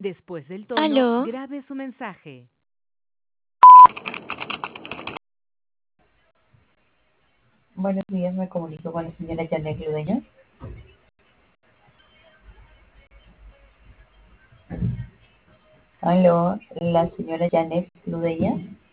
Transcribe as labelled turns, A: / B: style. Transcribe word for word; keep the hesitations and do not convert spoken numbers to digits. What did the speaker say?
A: Después del tono,
B: Aló,
A: grabe su mensaje.
C: Buenos días, me comunico con la señora Janet Ludeña. Aló, la señora Janet Ludeña.